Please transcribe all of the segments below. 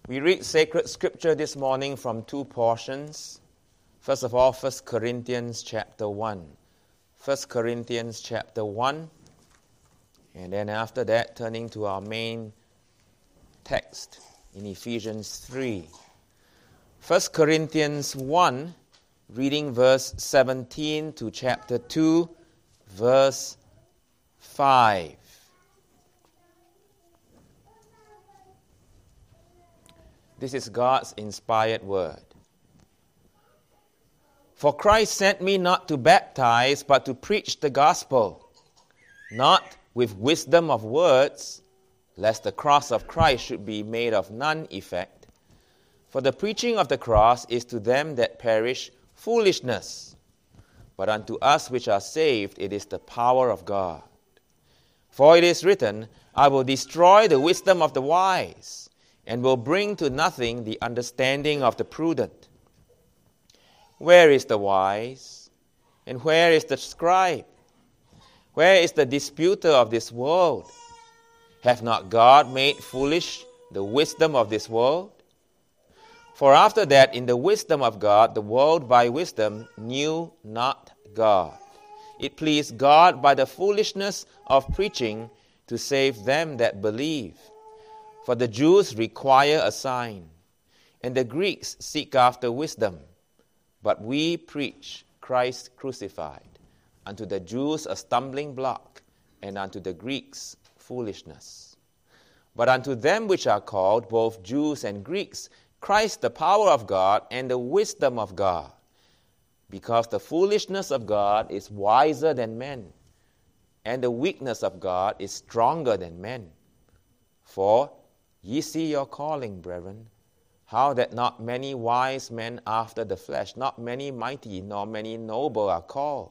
We read sacred scripture this morning from two portions. First of all, 1 Corinthians chapter 1. 1 Corinthians chapter 1. And then after that, turning to our main text in Ephesians 3. 1 Corinthians 1, reading verse 17 to chapter 2, verse 5. This is God's inspired word. For Christ sent me not to baptize, but to preach the gospel, not with wisdom of words, lest the cross of Christ should be made of none effect. For the preaching of the cross is to them that perish foolishness, but unto us which are saved it is the power of God. For it is written, I will destroy the wisdom of the wise, and will bring to nothing the understanding of the prudent. Where is the wise? And where is the scribe? Where is the disputer of this world? Hath not God made foolish the wisdom of this world? For after that, in the wisdom of God, the world by wisdom knew not God. It pleased God by the foolishness of preaching to save them that believe. For the Jews require a sign, and the Greeks seek after wisdom. But we preach Christ crucified, unto the Jews a stumbling block, and unto the Greeks foolishness. But unto them which are called, both Jews and Greeks, Christ the power of God and the wisdom of God. Because the foolishness of God is wiser than men, and the weakness of God is stronger than men. For ye see your calling, brethren, how that not many wise men after the flesh, not many mighty, nor many noble are called.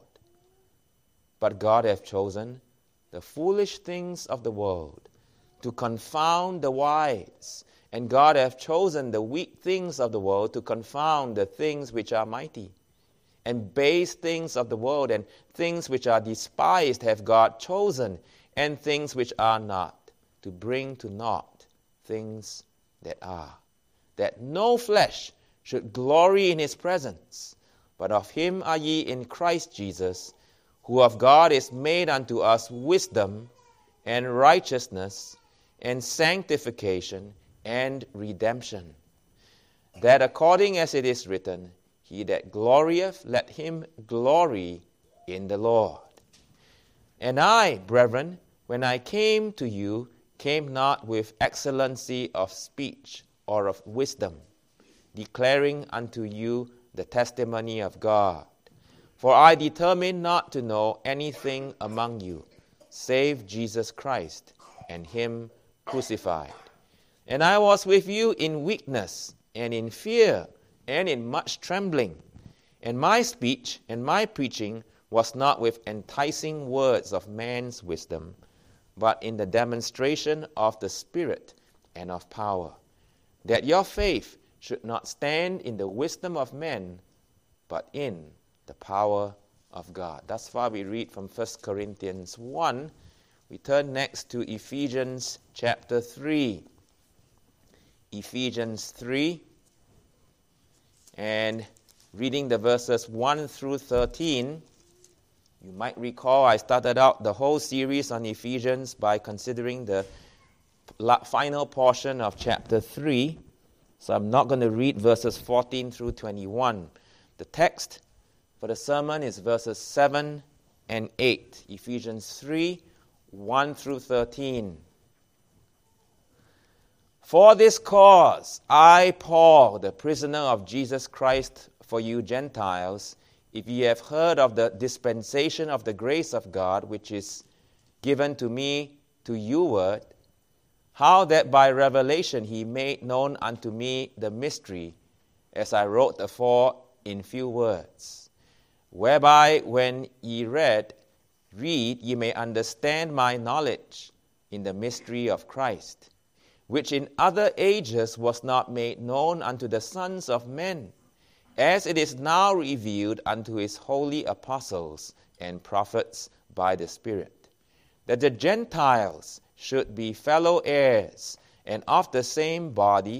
But God hath chosen the foolish things of the world to confound the wise, and God hath chosen the weak things of the world to confound the things which are mighty. And base things of the world and things which are despised have God chosen, and things which are not, to bring to naught things that are, that no flesh should glory in his presence. But of him are ye in Christ Jesus, who of God is made unto us wisdom and righteousness and sanctification and redemption, that according as it is written, he that glorieth, let him glory in the Lord. And I, brethren, when I came to you, came not with excellency of speech or of wisdom, declaring unto you the testimony of God. For I determined not to know anything among you, save Jesus Christ and him crucified. And I was with you in weakness and in fear and in much trembling. And my speech and my preaching was not with enticing words of man's wisdom, but in the demonstration of the Spirit and of power, that your faith should not stand in the wisdom of men, but in the power of God. Thus far we read from 1 Corinthians 1. We turn next to Ephesians chapter 3. Ephesians 3, and reading the verses 1 through 13, you might recall I started out the whole series on Ephesians by considering the final portion of chapter 3. So I'm not going to read verses 14 through 21. The text for the sermon is verses 7 and 8. Ephesians 3, 1 through 13. For this cause, I, Paul, the prisoner of Jesus Christ for you Gentiles, if ye have heard of the dispensation of the grace of God, which is given to me to youward, how that by revelation he made known unto me the mystery, as I wrote afore in few words, whereby when ye read, ye may understand my knowledge in the mystery of Christ, which in other ages was not made known unto the sons of men, as it is now revealed unto his holy apostles and prophets by the Spirit, that the Gentiles should be fellow heirs and of the same body,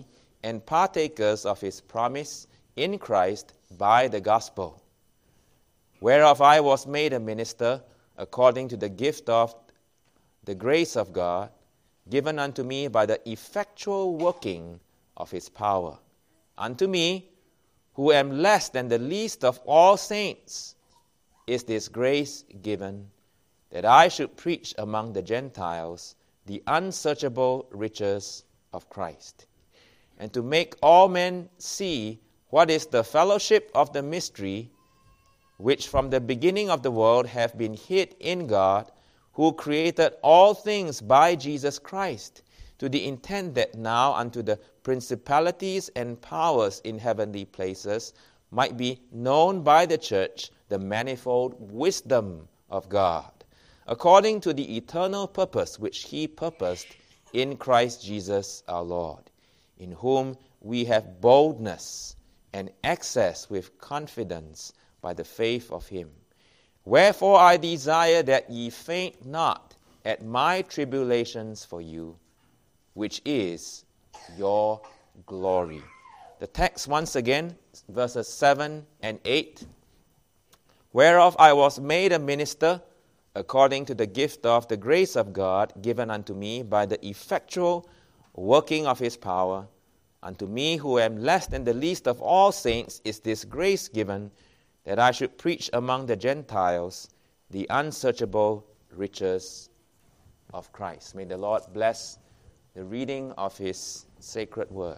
and partakers of his promise in Christ by the gospel, whereof I was made a minister according to the gift of the grace of God, given unto me by the effectual working of his power. Unto me, who am less than the least of all saints, is this grace given, that I should preach among the Gentiles the unsearchable riches of Christ, and to make all men see what is the fellowship of the mystery, which from the beginning of the world have been hid in God, who created all things by Jesus Christ, to the intent that now unto the principalities and powers in heavenly places might be known by the church the manifold wisdom of God, according to the eternal purpose which he purposed in Christ Jesus our Lord, in whom we have boldness and access with confidence by the faith of him. Wherefore I desire that ye faint not at my tribulations for you, which is your glory. The text once again, verses 7 and 8. Whereof I was made a minister according to the gift of the grace of God given unto me by the effectual working of his power. Unto me, who am less than the least of all saints, is this grace given, that I should preach among the Gentiles the unsearchable riches of Christ. May the Lord bless the reading of his sacred word.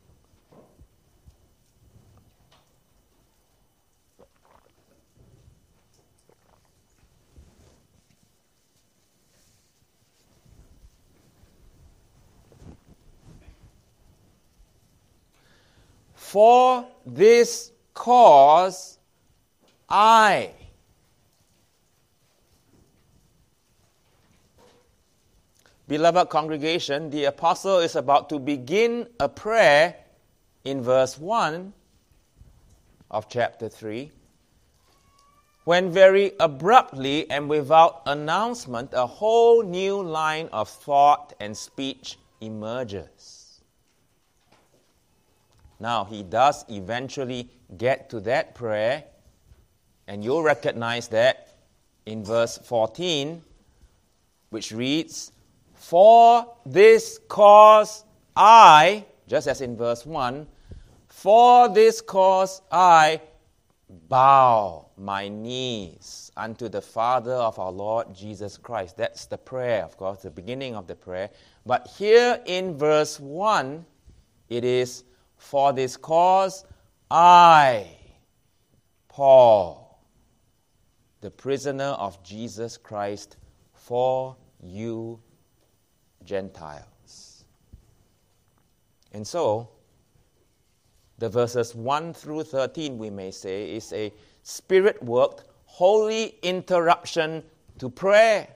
For this cause I. Beloved congregation, the apostle is about to begin a prayer in verse 1 of chapter 3, when very abruptly and without announcement, a whole new line of thought and speech emerges. Now, he does eventually get to that prayer, and you'll recognize that in verse 14, which reads, For this cause I, just as in verse 1, for this cause I bow my knees unto the Father of our Lord Jesus Christ. That's the prayer, of course, the beginning of the prayer. But here in verse 1, it is, For this cause I, Paul, the prisoner of Jesus Christ, for you Gentiles. And so, the verses 1 through 13, we may say, is a spirit-worked, holy interruption to prayer.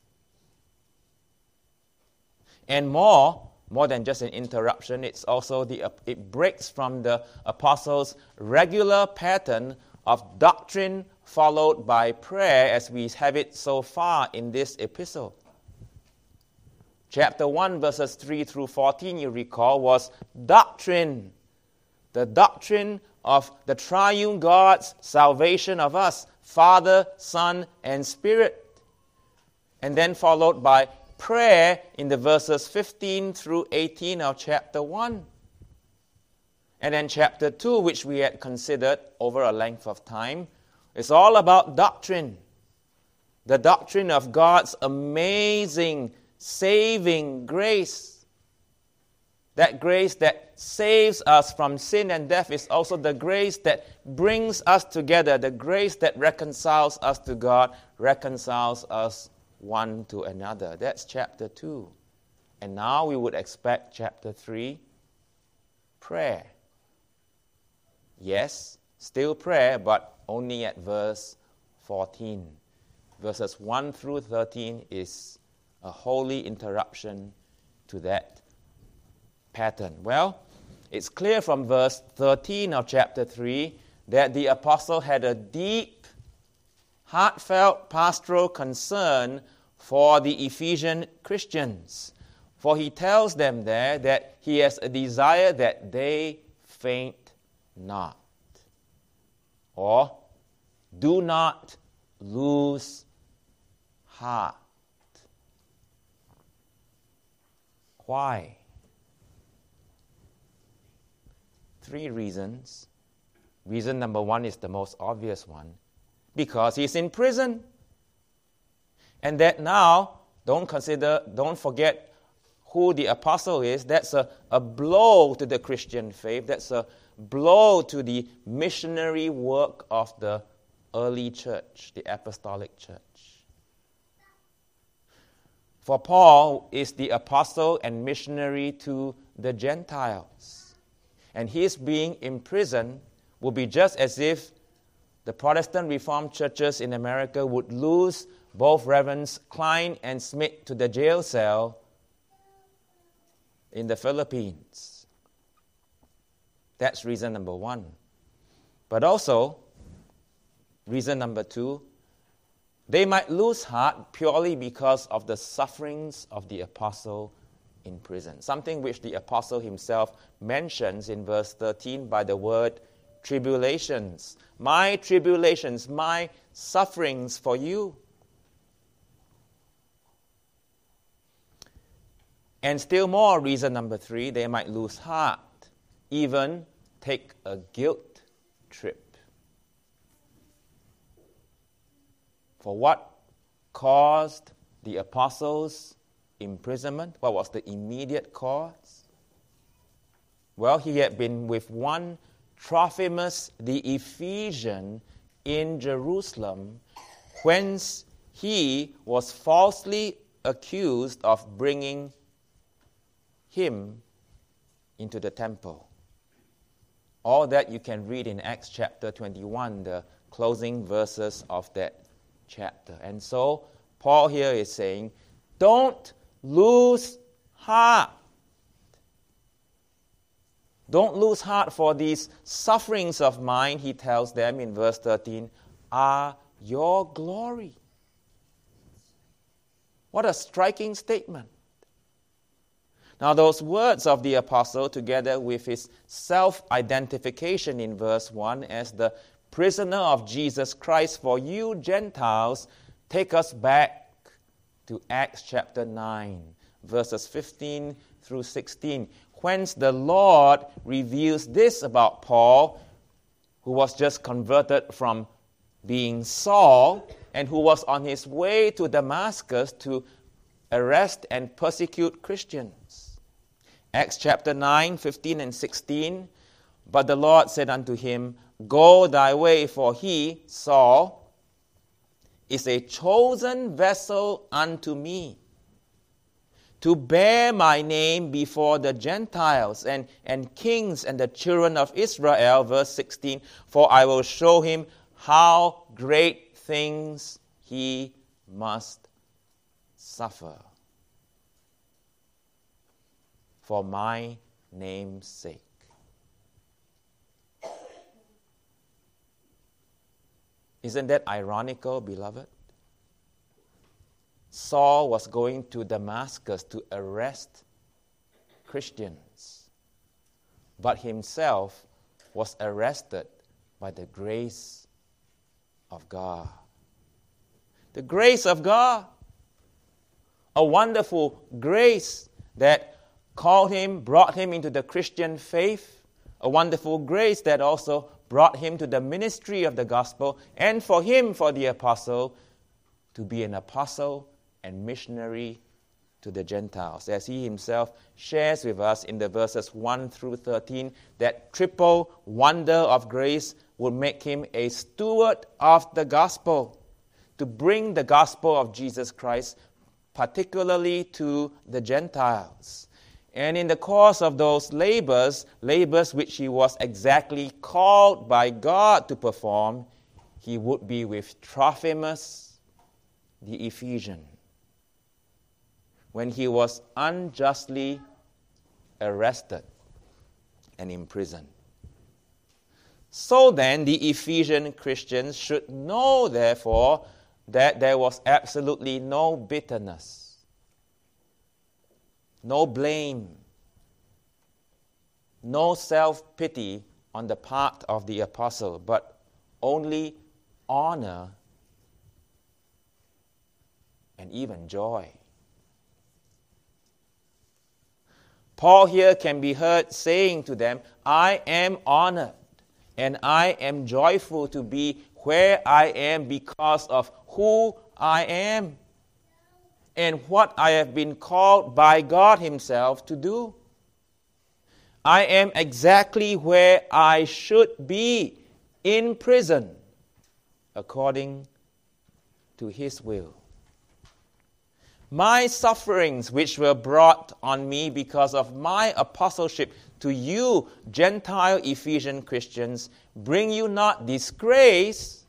And more than just an interruption, it's also it breaks from the apostles' regular pattern of doctrine followed by prayer, as we have it so far in this epistle. Chapter 1, verses 3 through 14, you recall, was doctrine. The doctrine of the triune God's salvation of us, Father, Son, and Spirit. And then followed by prayer in the verses 15 through 18 of chapter 1. And then chapter 2, which we had considered over a length of time, is all about doctrine. The doctrine of God's amazing, saving grace. That grace that saves us from sin and death is also the grace that brings us together, the grace that reconciles us to God, reconciles us one to another. That's chapter 2. And now we would expect chapter 3, prayer. Yes, still prayer, but only at verse 14. Verses 1 through 13 is a holy interruption to that pattern. Well, it's clear from verse 13 of chapter 3 that the apostle had a deep, heartfelt pastoral concern for the Ephesian Christians, For he tells them there that he has a desire that they faint not. Or, do not lose heart. Why? 3 reasons. Reason number 1 is the most obvious one. Because he's in prison. And that now, don't forget who the apostle is. That's a blow to the Christian faith. That's a blow to the missionary work of the early church, the apostolic church. For Paul is the apostle and missionary to the Gentiles. And his being imprisoned will be just as if the Protestant Reformed churches in America would lose both Reverends Klein and Smith to the jail cell in the Philippines. That's reason number 1. But also, reason number 2, they might lose heart purely because of the sufferings of the apostle in prison. Something which the apostle himself mentions in verse 13 by the word tribulations. My tribulations, my sufferings for you. And still more, reason number 3, they might lose heart, even take a guilt trip. For what caused the apostles' imprisonment? What was the immediate cause? Well, he had been with one Trophimus the Ephesian in Jerusalem, whence he was falsely accused of bringing him into the temple. All that you can read in Acts chapter 21, the closing verses of that chapter. And so, Paul here is saying, don't lose heart. Don't lose heart, for these sufferings of mine, he tells them in verse 13, are your glory. What a striking statement. Now, those words of the apostle, together with his self-identification in verse 1 as the prisoner of Jesus Christ for you Gentiles, take us back to Acts chapter 9, verses 15 through 16, whence the Lord reveals this about Paul, who was just converted from being Saul and who was on his way to Damascus to arrest and persecute Christians. Acts chapter 9, 15 and 16, but the Lord said unto him, Go thy way, for he, Saul, is a chosen vessel unto me, to bear my name before the Gentiles and kings and the children of Israel. Verse 16, for I will show him how great things he must suffer for my name's sake. Isn't that ironical, beloved? Saul was going to Damascus to arrest Christians, but himself was arrested by the grace of God. The grace of God. A wonderful grace that called him, brought him into the Christian faith. A wonderful grace that also brought him to the ministry of the gospel, and for him, for the apostle, to be an apostle and missionary to the Gentiles. As he himself shares with us in the verses 1 through 13, that triple wonder of grace would make him a steward of the gospel, to bring the gospel of Jesus Christ particularly to the Gentiles. And in the course of those labors which he was exactly called by God to perform, he would be with Trophimus the Ephesian when he was unjustly arrested and imprisoned. So then, the Ephesian Christians should know, therefore, that there was absolutely no bitterness no blame, no self-pity on the part of the apostle, but only honor and even joy. Paul here can be heard saying to them, I am honored and I am joyful to be where I am because of who I am and what I have been called by God Himself to do. I am exactly where I should be, in prison, according to His will. My sufferings which were brought on me because of my apostleship to you, Gentile Ephesian Christians, bring you not disgrace,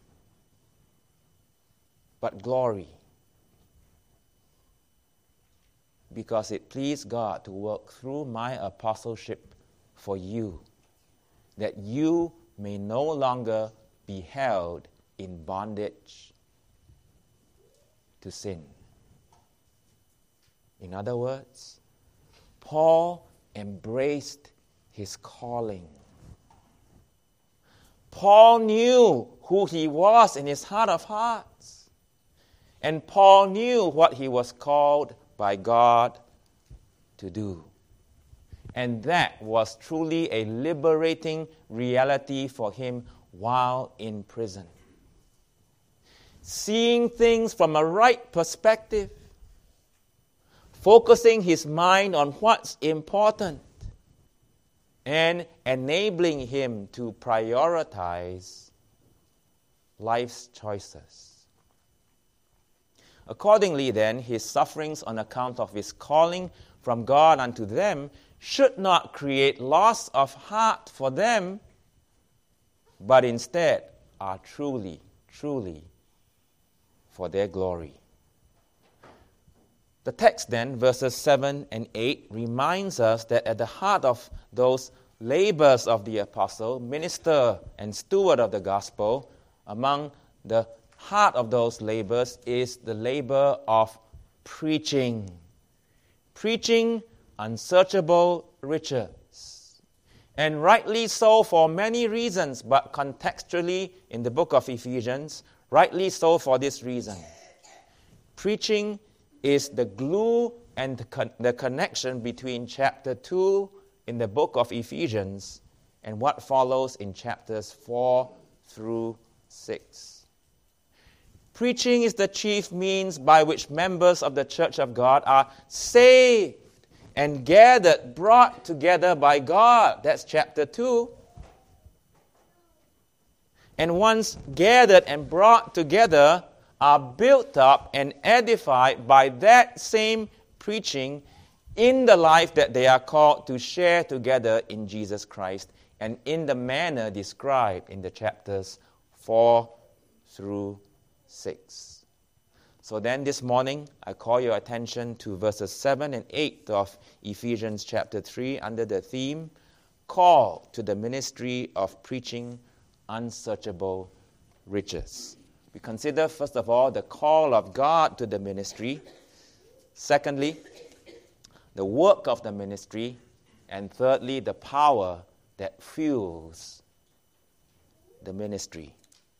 but glory. Because it pleased God to work through my apostleship for you, that you may no longer be held in bondage to sin. In other words, Paul embraced his calling. Paul knew who he was in his heart of hearts. And Paul knew what he was called by God to do. And that was truly a liberating reality for him while in prison. Seeing things from a right perspective, focusing his mind on what's important, and enabling him to prioritize life's choices. Accordingly, then, his sufferings on account of his calling from God unto them should not create loss of heart for them, but instead are truly for their glory. The text then, verses 7 and 8, reminds us that at the heart of those labors of the apostle, minister and steward of the gospel, among the heart of those labors is the labor of preaching. Preaching unsearchable riches. And rightly so for many reasons, but contextually in the book of Ephesians, rightly so for this reason. Preaching is the glue and the connection between chapter 2 in the book of Ephesians and what follows in chapters 4 through 6. Preaching is the chief means by which members of the Church of God are saved and gathered, brought together by God. That's chapter 2. And once gathered and brought together, are built up and edified by that same preaching in the life that they are called to share together in Jesus Christ and in the manner described in the chapters 4 through 6. So then this morning, I call your attention to verses 7 and 8 of Ephesians chapter 3 under the theme, Call to the Ministry of Preaching Unsearchable Riches. We consider, first of all, the call of God to the ministry. Secondly, the work of the ministry. And thirdly, the power that fuels the ministry.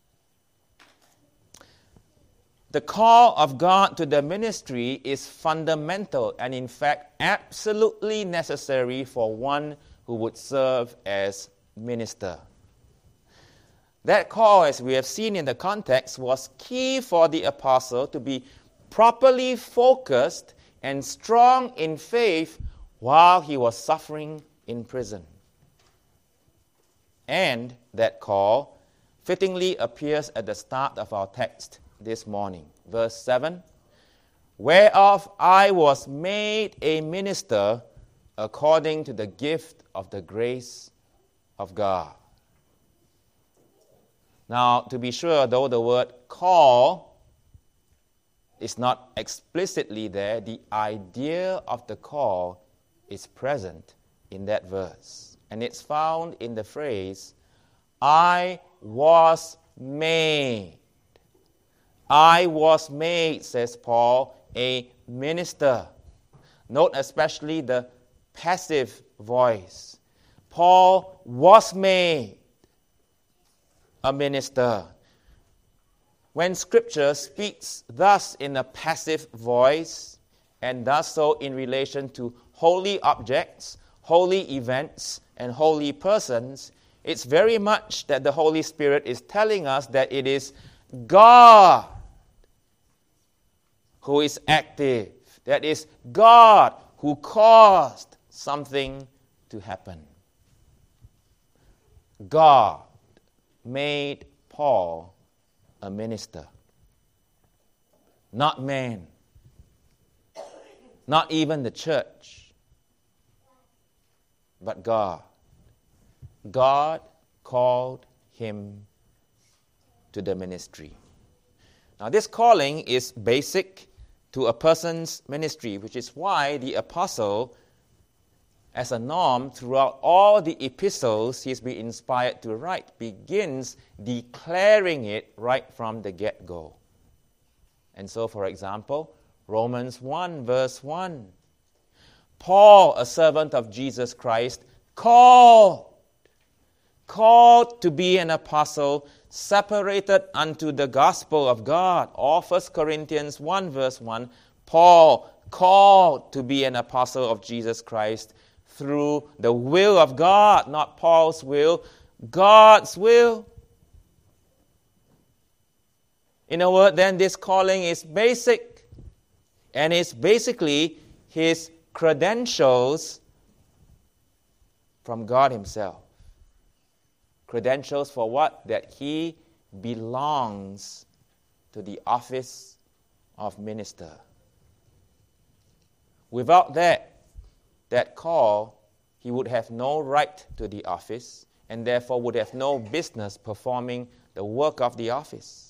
The call of God to the ministry is fundamental and, in fact, absolutely necessary for one who would serve as minister. That call, as we have seen in the context, was key for the apostle to be properly focused and strong in faith while he was suffering in prison. And that call fittingly appears at the start of our text this morning. Verse 7, whereof I was made a minister according to the gift of the grace of God. Now, to be sure, though the word call is not explicitly there, the idea of the call is present in that verse. And it's found in the phrase, I was made. I was made, says Paul, a minister. Note especially the passive voice. Paul was made a minister. When Scripture speaks thus in a passive voice and does so in relation to holy objects, holy events, and holy persons, it's very much that the Holy Spirit is telling us that it is God who is active. That is God who caused something to happen. God made Paul a minister. Not man. Not even the church. But God. God called him to the ministry. Now this calling is basic to a person's ministry, which is why the apostle, as a norm throughout all the epistles he's been inspired to write, begins declaring it right from the get-go. And so, for example, Romans 1 verse 1, Paul, a servant of Jesus Christ, called to be an apostle, separated unto the gospel of God. Or 1 Corinthians 1 verse 1, Paul, called to be an apostle of Jesus Christ through the will of God, not Paul's will, God's will. In a word, then, this calling is basic, and it's basically his credentials from God himself. Credentials for what? That he belongs to the office of minister. Without that call, he would have no right to the office and therefore would have no business performing the work of the office.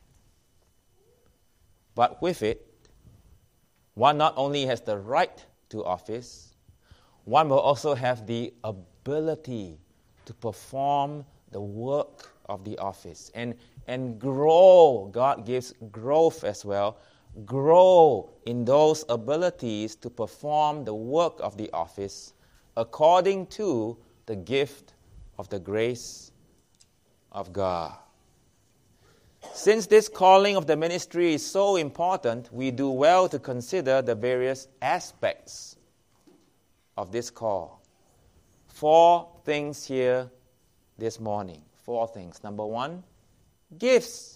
But with it, one not only has the right to office, one will also have the ability to perform the work of the office and grow. God gives growth as well. Grow in those abilities to perform the work of the office according to the gift of the grace of God. Since this calling of the ministry is so important, we do well to consider the various aspects of this call. 4 things here this morning. 4 things. Number 1, gifts.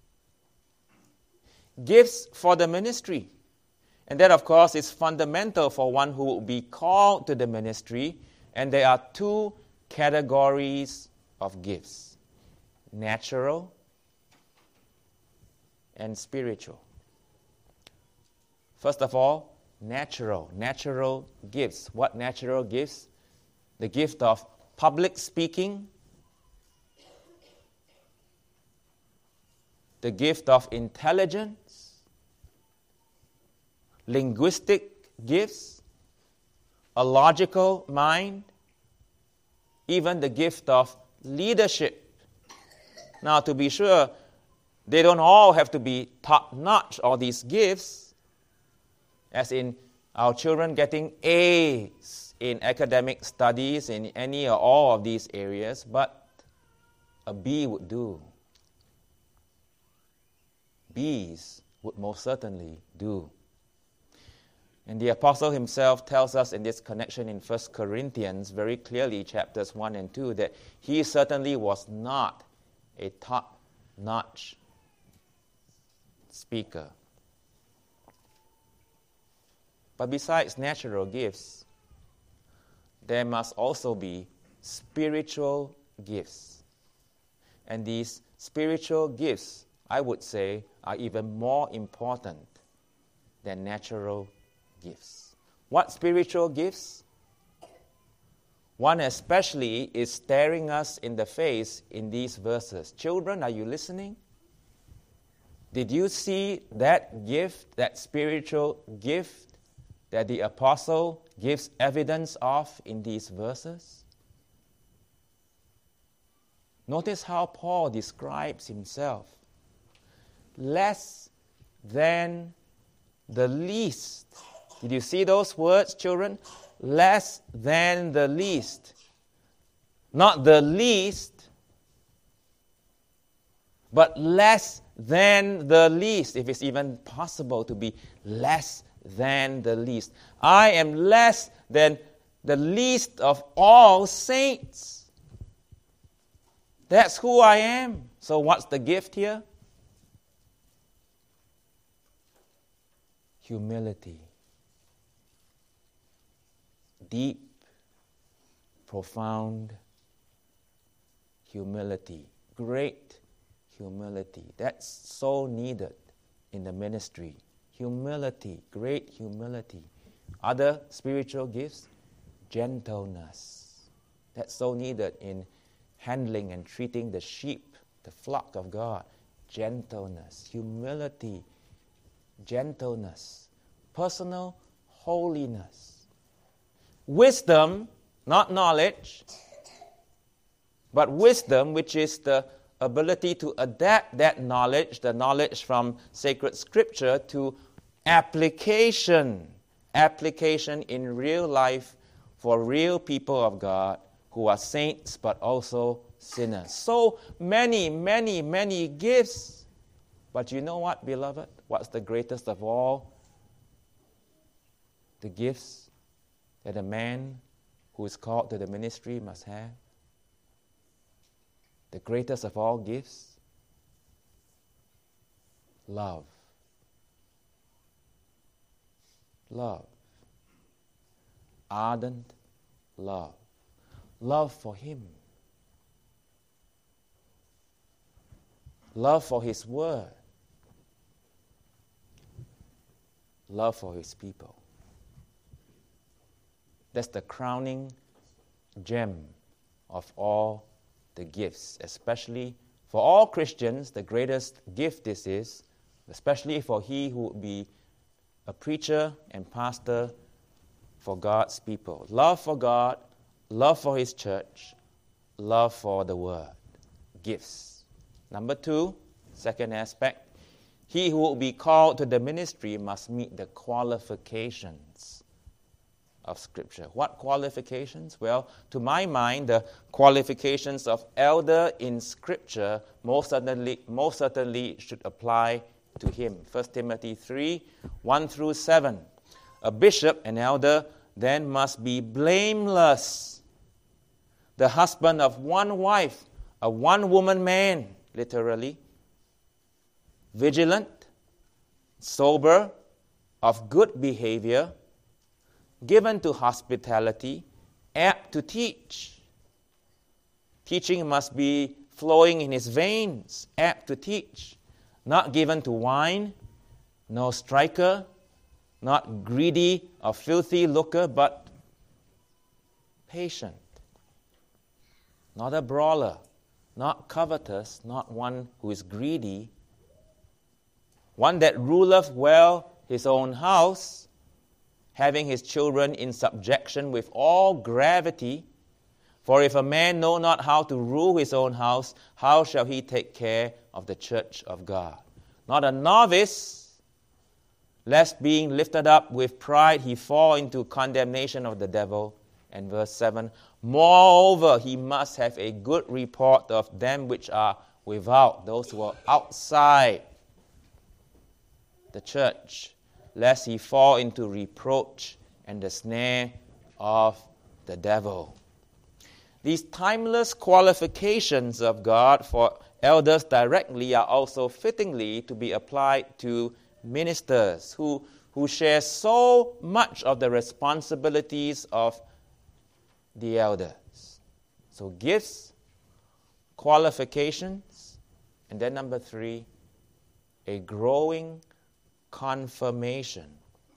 Gifts for the ministry. And that, of course, is fundamental for one who will be called to the ministry. And there are 2 categories of gifts: natural and spiritual. First of all, natural gifts. What natural gifts? The gift of public speaking, the gift of intelligence, linguistic gifts, a logical mind, even the gift of leadership. Now, to be sure, they don't all have to be top-notch, all these gifts, as in our children getting A's in academic studies in any or all of these areas, but a B would do. B's would most certainly do. And the apostle himself tells us in this connection in 1 Corinthians very clearly, chapters 1 and 2, that he certainly was not a top-notch speaker. But besides natural gifts, there must also be spiritual gifts. And these spiritual gifts, I would say, are even more important than natural gifts. What spiritual gifts? One especially is staring us in the face in these verses. Children, are you listening? Did you see that gift, that spiritual gift that the apostle gives evidence of in these verses? Notice how Paul describes himself. Less than the least Did you see those words, children? Less than the least. Not the least, but less than the least, if it's even possible to be less than the least. I am less than the least of all saints. That's who I am. So what's the gift here? Humility. Deep, profound humility. Great humility. That's so needed in the ministry. Humility, great humility. Other spiritual gifts, gentleness. That's so needed in handling and treating the sheep, the flock of God. Gentleness, humility, gentleness, personal holiness. Wisdom, not knowledge, but wisdom, which is the ability to adapt that knowledge, the knowledge from sacred scripture, to application in real life for real people of God who are saints but also sinners. So many gifts. But you know what, beloved? What's the greatest of all the gifts that a man who is called to the ministry must have? The greatest of all gifts? Love. Love. Ardent love. Love for Him. Love for His Word. Love for His people. That's the crowning gem of all the gifts, especially for all Christians. The greatest gift this is, especially for he who would be a preacher and pastor for God's people. Love for God, love for His church, love for the Word. Gifts. Number 2, second aspect, he who will be called to the ministry must meet the qualifications of Scripture. What qualifications? Well, to my mind, the qualifications of elder in Scripture most certainly should apply to him. 1 Timothy 3, 1 through 7. A bishop, an elder, then must be blameless, the husband of one wife, a one-woman man, literally, vigilant, sober, of good behavior, given to hospitality, apt to teach. Teaching must be flowing in his veins, apt to teach. Not given to wine, no striker, not greedy or filthy lucre, but patient. Not a brawler, not covetous, not one who is greedy. One that ruleth well his own house, having his children in subjection with all gravity. For if a man know not how to rule his own house, how shall he take care of the church of God? Not a novice, lest being lifted up with pride he fall into condemnation of the devil. And verse 7, moreover, he must have a good report of them which are without, those who are outside the church, lest he fall into reproach and the snare of the devil. These timeless qualifications of God for elders directly are also fittingly to be applied to ministers who share so much of the responsibilities of the elders. So gifts, qualifications, and then number 3, a growing confirmation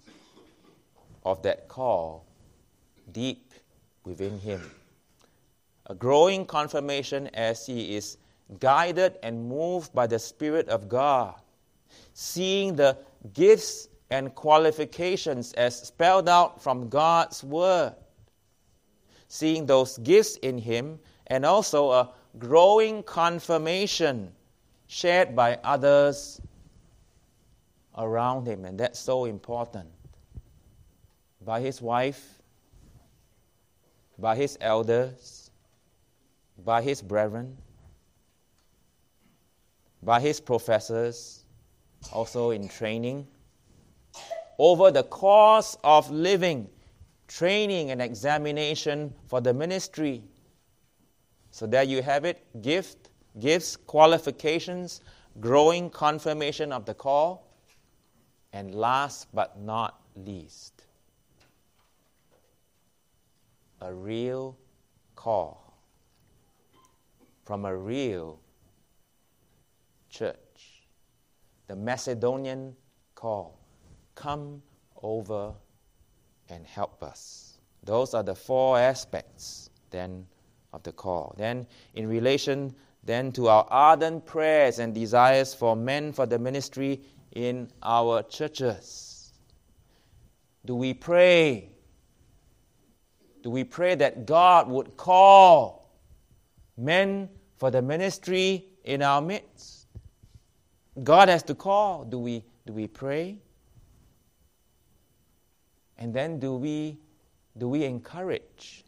of that call deep within him. A growing confirmation as he is guided and moved by the Spirit of God, seeing the gifts and qualifications as spelled out from God's Word, seeing those gifts in him, and also a growing confirmation shared by others around him. And that's so important. by his wife, by his elders, by his brethren, by his professors, also in training, over the course of living, training and examination for the ministry. So there you have it, gifts, qualifications, growing confirmation of the call, and last but not least, a real call from a real church. The Macedonian call. Come over and help us. Those are the four aspects then of the call. Then in relation then to our ardent prayers and desires for men for the ministry in our churches. Do we pray? Do we pray that God would call men for the ministry in our midst? God has to call. Do we pray? And then do we encourage?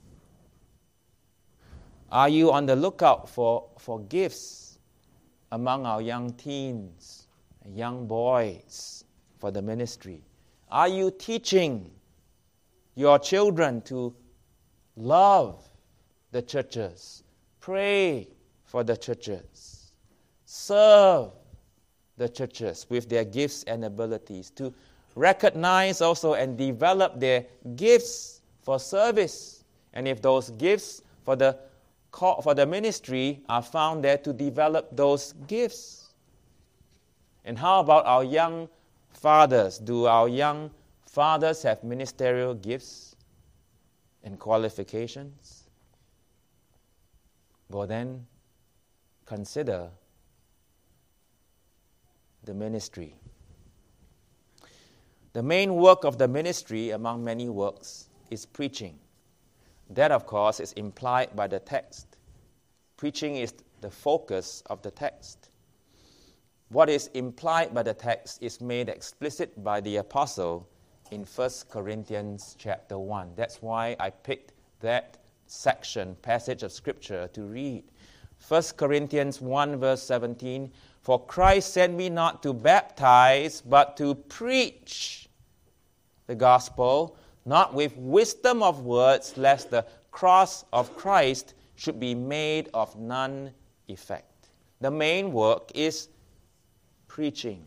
Are you on the lookout for gifts among our young teens, young boys for the ministry? Are you teaching your children to love the churches, pray for the churches, serve the churches with their gifts and abilities, to recognize also and develop their gifts for service? And if those gifts for the ministry are found there, to develop those gifts. And how about our young fathers? Do our young fathers have ministerial gifts and qualifications? Well then, consider the ministry. The main work of the ministry, among many works, is preaching. That, of course, is implied by the text. Preaching is the focus of the text. What is implied by the text is made explicit by the apostle in 1 Corinthians chapter 1. That's why I picked that passage of Scripture to read. 1 Corinthians 1 verse 17, "For Christ sent me not to baptize, but to preach the gospel, not with wisdom of words, lest the cross of Christ should be made of none effect." The main work is preaching.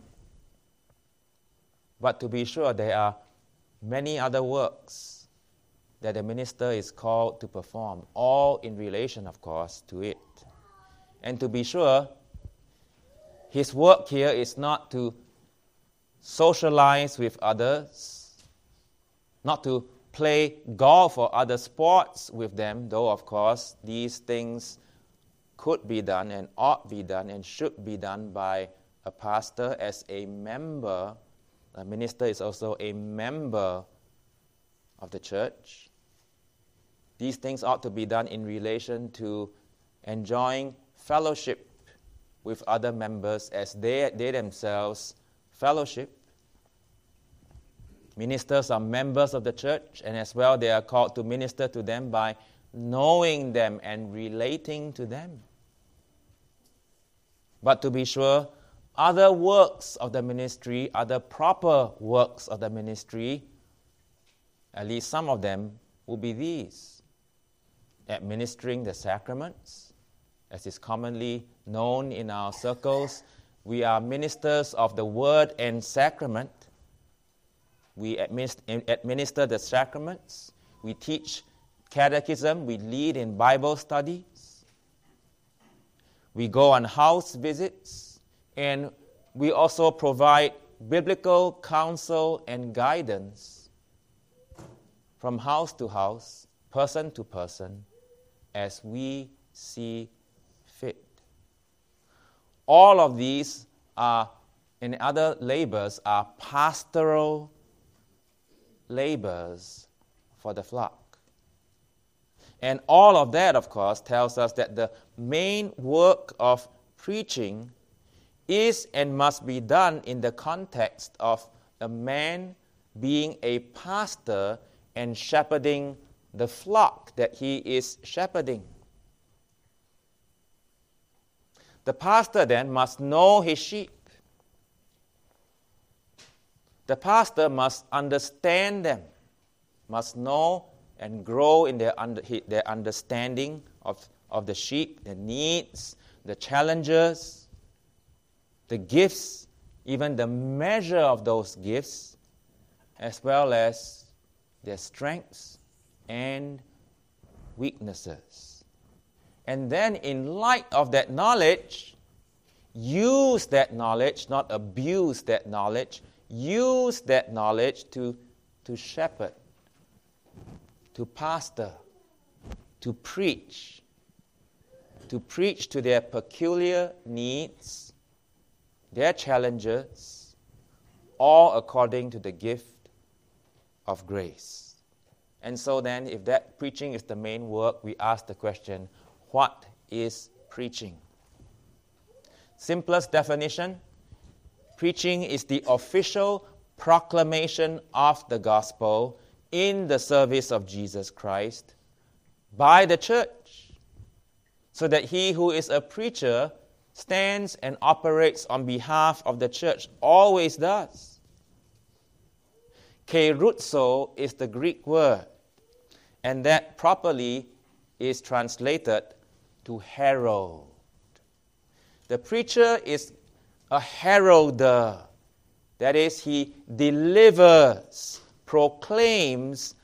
But to be sure, there are many other works that a minister is called to perform, all in relation, of course, to it. And to be sure, his work here is not to socialize with others, not to play golf or other sports with them, though, of course, these things could be done and ought be done and should be done by a pastor as a member. A minister is also a member of the church. These things ought to be done in relation to enjoying fellowship with other members as they themselves fellowship. Ministers are members of the church, and as well they are called to minister to them by knowing them and relating to them. But to be sure, other works of the ministry, other proper works of the ministry, at least some of them, will be these: administering the sacraments, as is commonly known in our circles. We are ministers of the word and sacrament. We administer the sacraments. We teach catechism. We lead in Bible studies. We go on house visits. And we also provide biblical counsel and guidance from house to house, person to person, as we see fit. All of these are, and other labors, are pastoral labors for the flock. And all of that, of course, tells us that the main work of preaching is and must be done in the context of a man being a pastor and shepherding the flock that he is shepherding. The pastor then must know his sheep. The pastor must understand them, must know and grow in their understanding of the sheep, the needs, the challenges, the gifts, even the measure of those gifts, as well as their strengths and weaknesses. And then in light of that knowledge, use that knowledge, not abuse that knowledge, use that knowledge to shepherd, to pastor, to preach to their peculiar needs, their challenges, all according to the gift of grace. And so then, if that preaching is the main work, we ask the question, what is preaching? Simplest definition, preaching is the official proclamation of the gospel in the service of Jesus Christ by the church, so that he who is a preacher stands and operates on behalf of the church, always does. Keruzo is the Greek word, and that properly is translated to herald. The preacher is a heralder. That is, he delivers, proclaims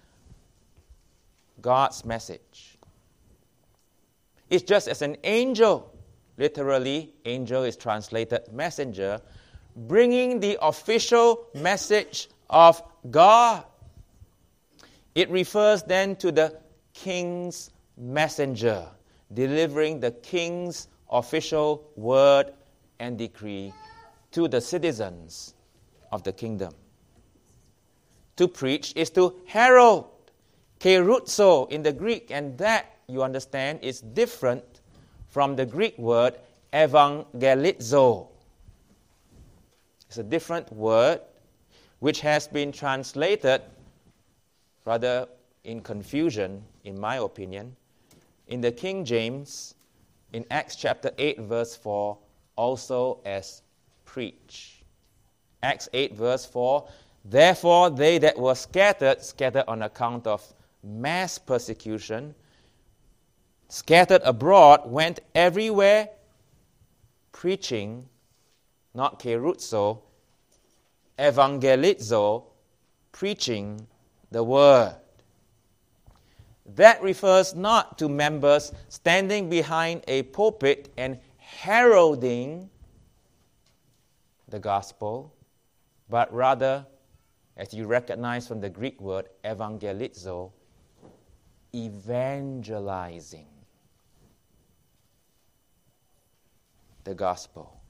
God's message. It's just as an angel, literally, angel is translated messenger, bringing the official message of God. It refers then to the king's messenger, delivering the king's official word and decree to the citizens of the kingdom. To preach is to herald, keruzo in the Greek, and that, you understand, is different from the Greek word evangelizo. It's a different word which has been translated, rather in confusion, in my opinion, in the King James, in Acts chapter 8, verse 4, also as preach. Acts 8, verse 4, therefore they that were scattered on account of mass persecution, scattered abroad, went everywhere preaching, not keruzo, evangelizo, preaching the word. That refers not to members standing behind a pulpit and heralding the gospel, but rather, as you recognize from the Greek word evangelizo, evangelizing the gospel.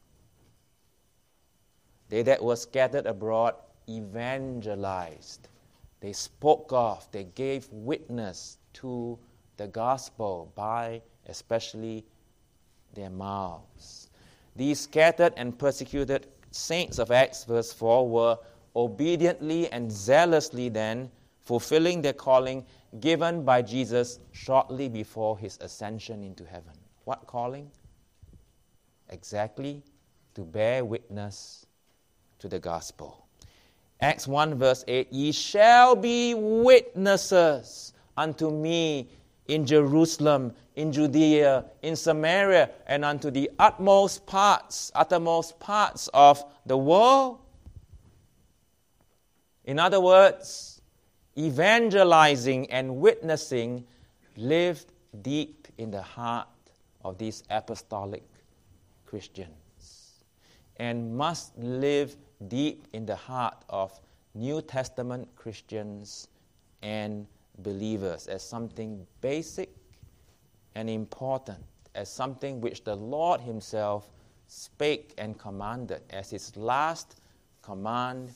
They that were scattered abroad evangelized. They spoke of, they gave witness to the gospel by especially their mouths. These scattered and persecuted saints of Acts verse 4 were obediently and zealously then fulfilling their calling given by Jesus shortly before his ascension into heaven. What calling? Exactly, to bear witness to the gospel. Acts 1 verse 8, ye shall be witnesses unto me in Jerusalem, in Judea, in Samaria, and unto the uttermost parts of the world. In other words, evangelizing and witnessing lived deep in the heart of these apostolic Christians, and must live deep in the heart of New Testament Christians and believers as something basic and important, as something which the Lord himself spake and commanded as his last command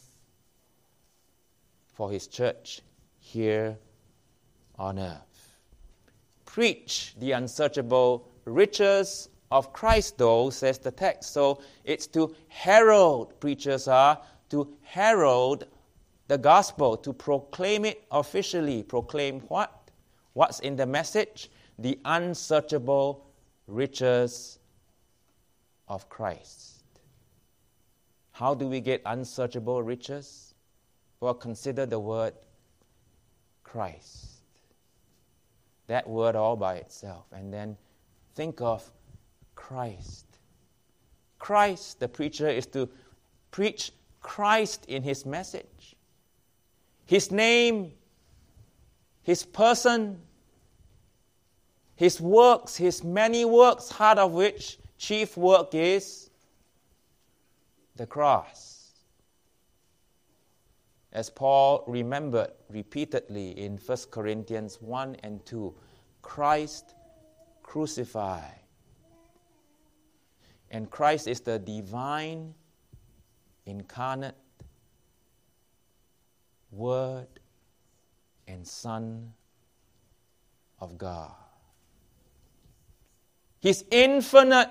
for his church here on earth. Preach the unsearchable riches of Christ, though, says the text. So it's to herald, preachers are to herald the gospel, to proclaim it officially. Proclaim what? What's in the message? The unsearchable riches of Christ. How do we get unsearchable riches? Well, consider the word Christ. That word all by itself. And then think of Christ. Christ, the preacher, is to preach Christ in his message. His name, his person, his works, his many works, heart of which chief work is the cross. As Paul remembered repeatedly in 1 Corinthians 1 and 2, Christ crucified. And Christ is the divine, incarnate Word and Son of God. He's infinite.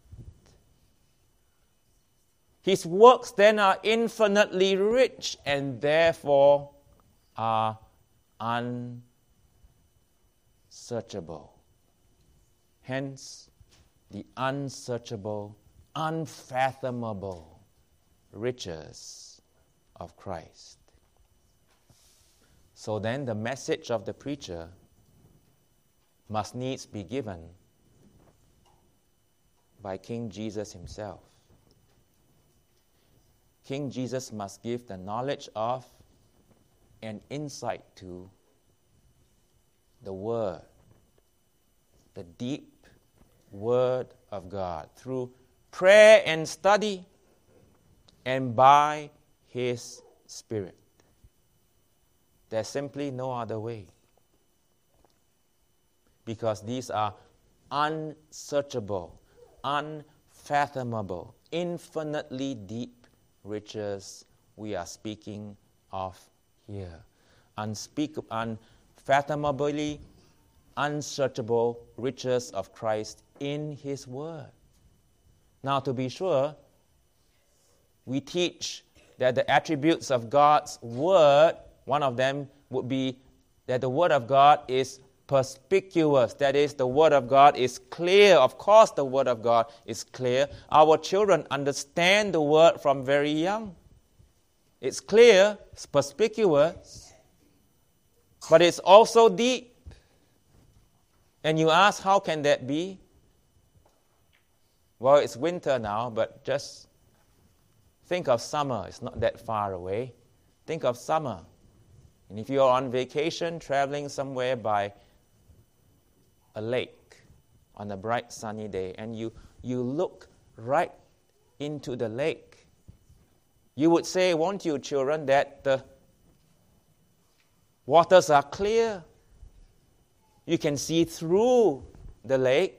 His works then are infinitely rich and therefore are unsearchable. Hence, the unsearchable, unfathomable riches of Christ. So then the message of the preacher must needs be given by King Jesus himself. King Jesus must give the knowledge of and insight to the Word, the deep Word of God, through prayer and study and by His Spirit. There's simply no other way. Because these are unsearchable, unfathomable, infinitely deep riches we are speaking of here. Unfathomably unsearchable riches of Christ in His Word. Now, to be sure, we teach that the attributes of God's Word, one of them would be that the Word of God is perspicuous. That is, the Word of God is clear. Of course, the Word of God is clear. Our children understand the Word from very young. It's clear, it's perspicuous, but it's also deep. And you ask, how can that be? Well, it's winter now, but just think of summer. It's not that far away. Think of summer. And if you're on vacation, traveling somewhere by a lake on a bright sunny day, and you look right into the lake, you would say, won't you, children, that the waters are clear? You can see through the lake,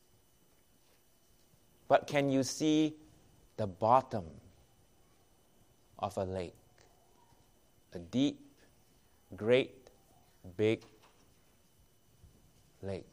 but can you see the bottom of a lake? A deep, great, big lake.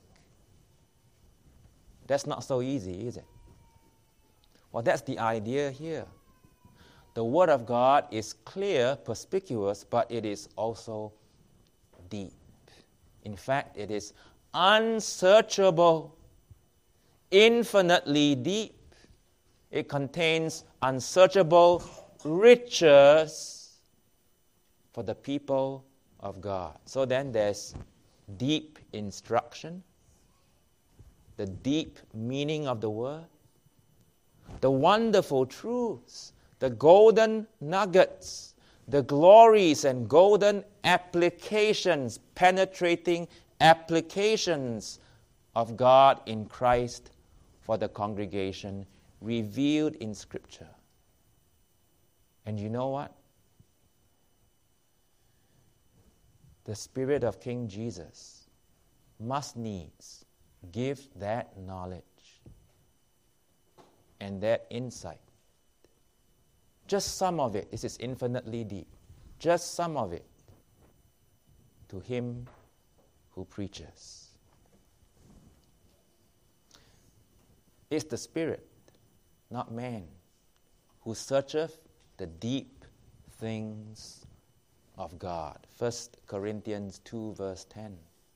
That's not so easy, is it? Well, that's the idea here. The Word of God is clear, perspicuous, but it is also deep. In fact, it is unsearchable, infinitely deep. It contains unsearchable riches for the people of God. So then there's deep instruction, the deep meaning of the Word, the wonderful truths, the golden nuggets, the glories and golden applications, penetrating applications of God in Christ for the congregation revealed in Scripture. And you know what? The Spirit of King Jesus must needs give that knowledge and that insight. Just some of it, this is infinitely deep, just some of it to him who preaches. It's the Spirit, not man, who searcheth the deep things of God. 1 Corinthians 2 verse 10.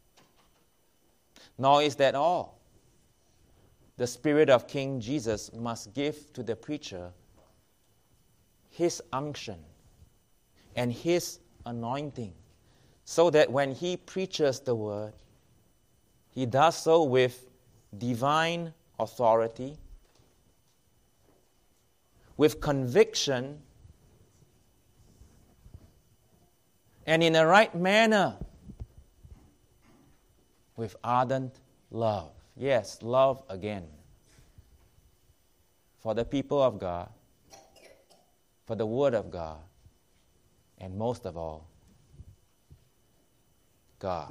Nor is that all. The Spirit of King Jesus must give to the preacher His unction and His anointing, so that when he preaches the word, he does so with divine authority, with conviction, and in a right manner, with ardent love. Yes, love again. For the people of God, for the Word of God, and most of all, God.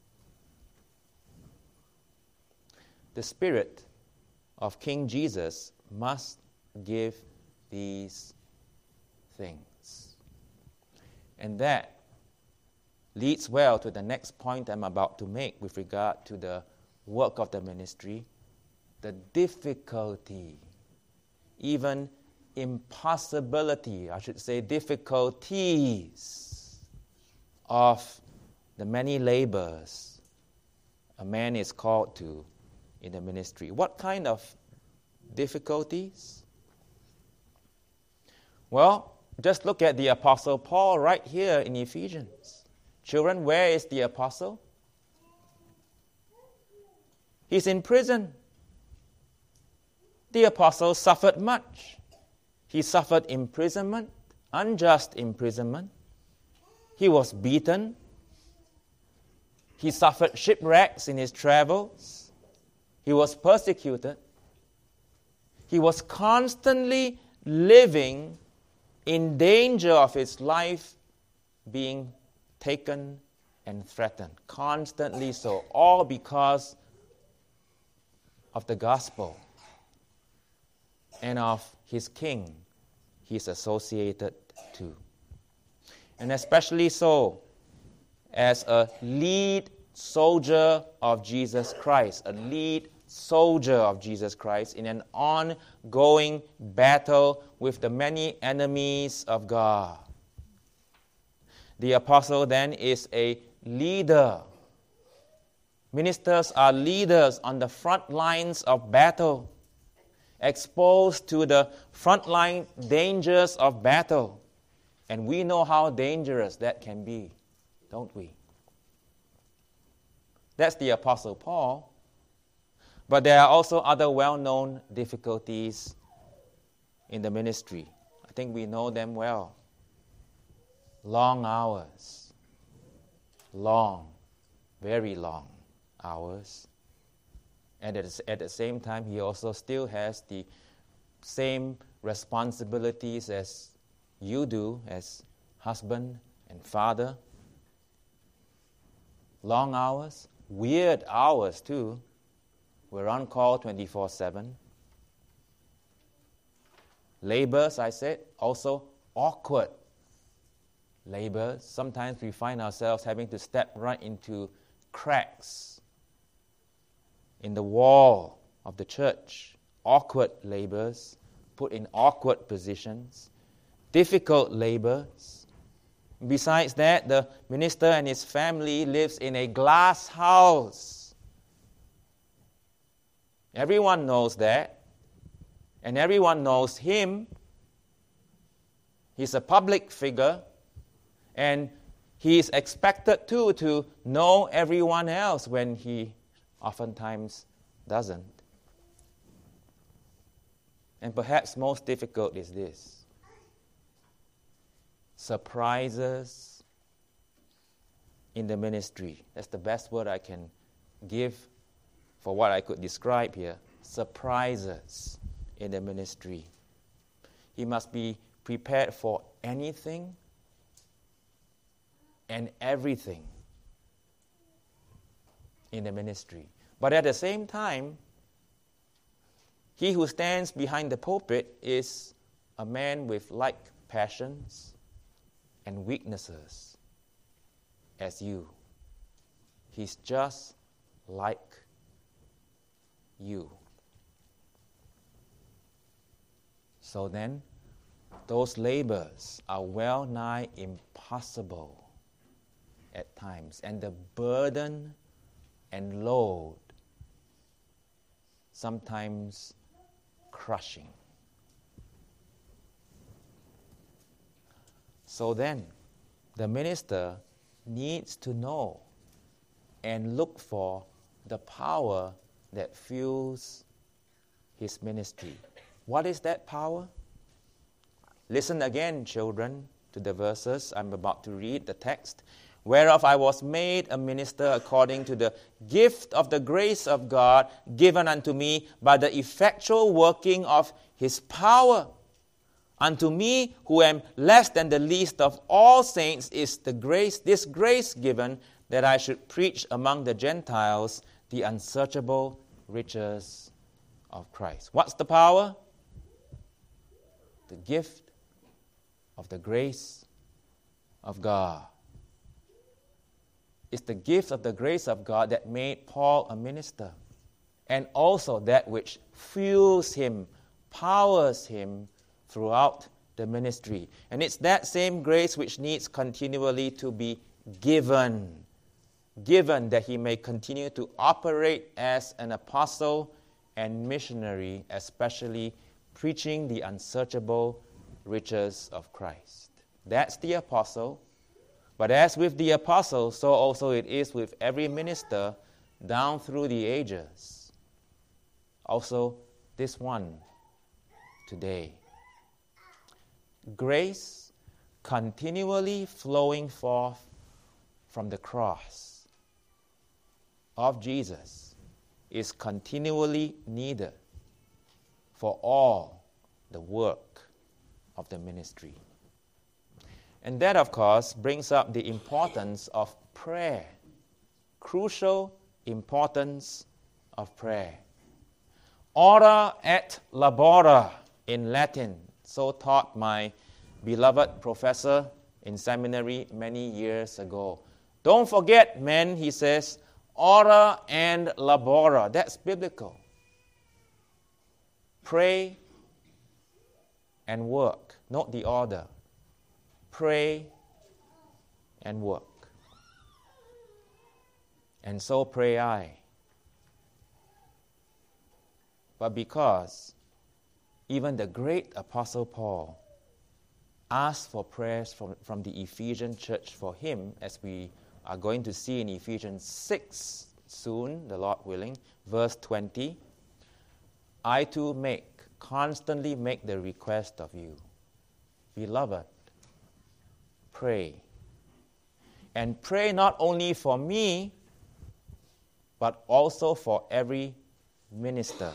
The Spirit of King Jesus must give these things. And that leads well to the next point I'm about to make with regard to the work of the ministry, the difficulty, even impossibility, I should say difficulties of the many labors a man is called to in the ministry. What kind of difficulties? Well, just look at the Apostle Paul right here in Ephesians. Children, where is the apostle? He's in prison. The apostle suffered much. He suffered imprisonment, unjust imprisonment. He was beaten. He suffered shipwrecks in his travels. He was persecuted. He was constantly living in danger of his life being taken and threatened. Constantly so. All because of the gospel and of his king he's associated to. And especially so as a lead soldier of Jesus Christ, a lead soldier of Jesus Christ in an ongoing battle with the many enemies of God. The apostle then is a leader. Ministers are leaders on the front lines of battle, exposed to the frontline dangers of battle. And we know how dangerous that can be, don't we? That's the Apostle Paul. But there are also other well-known difficulties in the ministry. I think we know them well. Long hours. Long, very long hours. And at the same time, he also still has the same responsibilities as you do as husband and father. Long hours, weird hours too. We're on call 24/7. Labors, I said, also awkward labors. Sometimes we find ourselves having to step right into cracks in the wall of the church. Awkward labors, put in awkward positions. Difficult labors. Besides that, the minister and his family lives in a glass house. Everyone knows that. And everyone knows him. He's a public figure. And he is expected to know everyone else when he oftentimes doesn't. And perhaps most difficult is this: surprises in the ministry. That's the best word I can give for what I could describe here. Surprises in the ministry. He must be prepared for anything and everything in the ministry. But at the same time, he who stands behind the pulpit is a man with like passions and weaknesses as you. He's just like you. So then, those labors are well nigh impossible at times, and the burden and load sometimes crushing. So then, the minister needs to know and look for the power that fuels his ministry. What is that power? Listen again, children, to the verses I'm about to read, the text. Whereof I was made a minister according to the gift of the grace of God given unto me by the effectual working of his power. Unto me, who am less than the least of all saints, is this grace given, that I should preach among the Gentiles the unsearchable riches of Christ. What's the power? The gift of the grace of God. It's the gift of the grace of God that made Paul a minister, and also that which fuels him, powers him throughout the ministry. And it's that same grace which needs continually to be given that he may continue to operate as an apostle and missionary, especially preaching the unsearchable riches of Christ. That's the apostle. But as with the apostle, so also it is with every minister down through the ages. Also, this one today. Grace continually flowing forth from the cross of Jesus is continually needed for all the work of the ministry. And that, of course, brings up the importance of prayer. Crucial importance of prayer. Ora et labora in Latin, so taught my beloved professor in seminary many years ago. Don't forget, men, he says, ora and labora. That's biblical. Pray and work. Note the order. Pray and work. And so pray I. But because even the great Apostle Paul asked for prayers from the Ephesian church for him, as we are going to see in Ephesians 6 soon, the Lord willing, verse 20, I too constantly make the request of you, beloved, pray. And pray not only for me, but also for every minister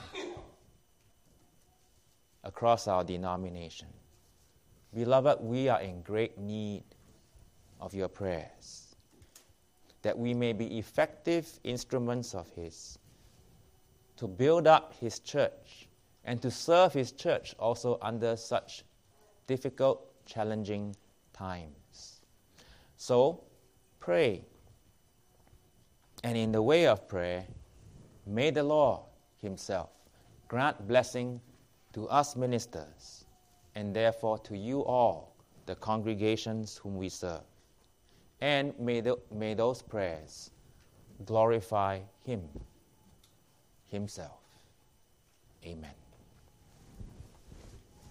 across our denomination. Beloved, we are in great need of your prayers, that we may be effective instruments of His, to build up His church, and to serve His church also under such difficult, challenging times. So, pray. And in the way of prayer, may the Lord Himself grant blessing to us ministers, and therefore to you all, the congregations whom we serve. And may those prayers glorify Him, Himself. Amen.